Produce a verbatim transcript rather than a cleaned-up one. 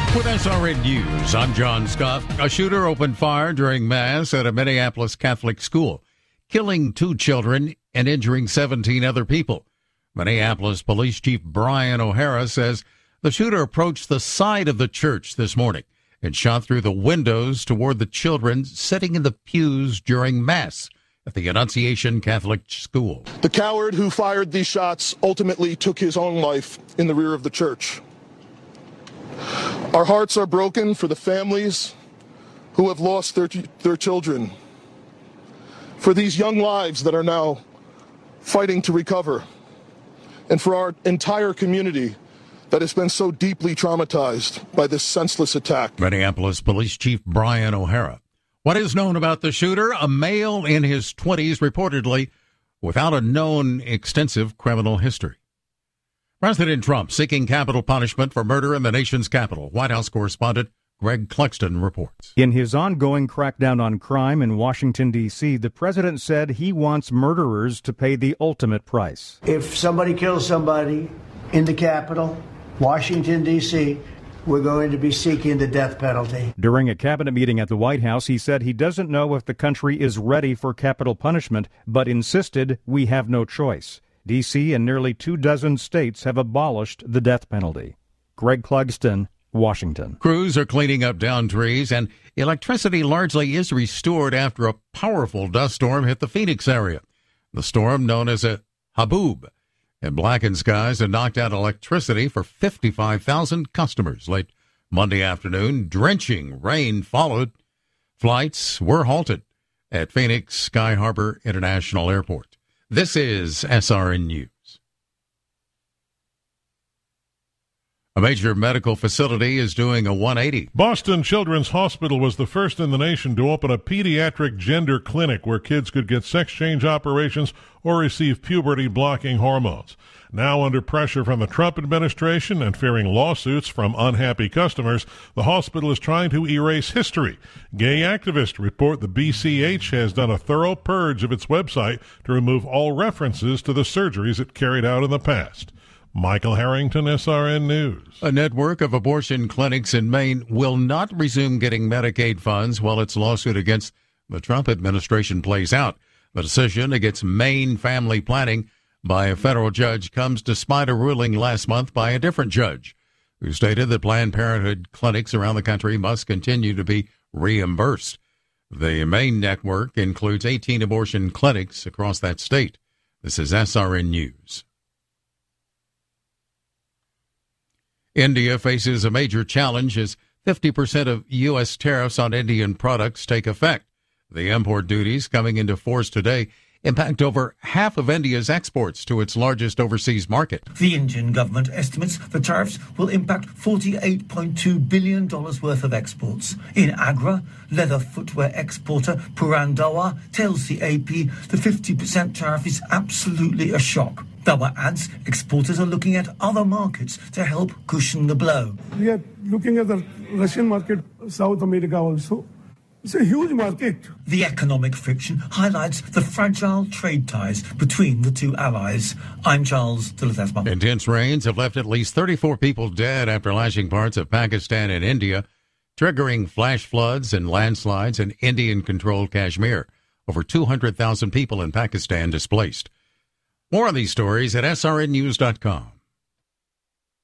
With S R N News, I'm John Scott. A shooter opened fire during Mass at a Minneapolis Catholic school, killing two children and injuring seventeen other people. Minneapolis Police Chief Brian O'Hara says the shooter approached the side of the church this morning and shot through the windows toward the children sitting in the pews during Mass at the Annunciation Catholic School. The coward who fired these shots ultimately took his own life in the rear of the church. Our hearts are broken for the families who have lost their, their children, for these young lives that are now fighting to recover, and for our entire community that has been so deeply traumatized by this senseless attack. Minneapolis Police Chief Brian O'Hara. What is known about the shooter? A male in his twenties, reportedly without a known extensive criminal history. President Trump seeking capital punishment for murder in the nation's capital. White House correspondent Greg Clugston reports. In his ongoing crackdown on crime in Washington, D C, the president said he wants murderers to pay the ultimate price. If somebody kills somebody in the Capitol, Washington, D C, we're going to be seeking the death penalty. During a cabinet meeting at the White House, he said he doesn't know if the country is ready for capital punishment, but insisted we have no choice. D C and nearly two dozen states have abolished the death penalty. Greg Clugston, Washington. Crews are cleaning up downed trees, and electricity largely is restored after a powerful dust storm hit the Phoenix area. The storm, known as a haboob, and blackened skies and knocked out electricity for fifty-five thousand customers. Late Monday afternoon, drenching rain followed. Flights were halted at Phoenix Sky Harbor International Airport. This is S R N News. A major medical facility is doing a one eighty. Boston Children's Hospital was the first in the nation to open a pediatric gender clinic where kids could get sex change operations or receive puberty-blocking hormones. Now under pressure from the Trump administration and fearing lawsuits from unhappy customers, the hospital is trying to erase history. Gay activists report the B C H has done a thorough purge of its website to remove all references to the surgeries it carried out in the past. Michael Harrington, S R N News. A network of abortion clinics in Maine will not resume getting Medicaid funds while its lawsuit against the Trump administration plays out. The decision against Maine family planning by a federal judge comes despite a ruling last month by a different judge who stated that Planned Parenthood clinics around the country must continue to be reimbursed. The Maine network includes eighteen abortion clinics across that state. This is S R N News. India faces a major challenge as fifty percent of U S tariffs on Indian products take effect. The import duties coming into force today impact over half of India's exports to its largest overseas market. The Indian government estimates the tariffs will impact forty-eight point two billion dollars worth of exports. In Agra, leather footwear exporter Puran Dawa tells the A P the fifty percent tariff is absolutely a shock. Dawa adds exporters are looking at other markets to help cushion the blow. We are looking at the Russian market, South America also. It's a huge market. The economic friction highlights the fragile trade ties between the two allies. I'm Charles Tilathasma. Intense rains have left at least thirty-four people dead after lashing parts of Pakistan and India, triggering flash floods and landslides in Indian-controlled Kashmir. Over two hundred thousand people in Pakistan displaced. More on these stories at S R N news dot com.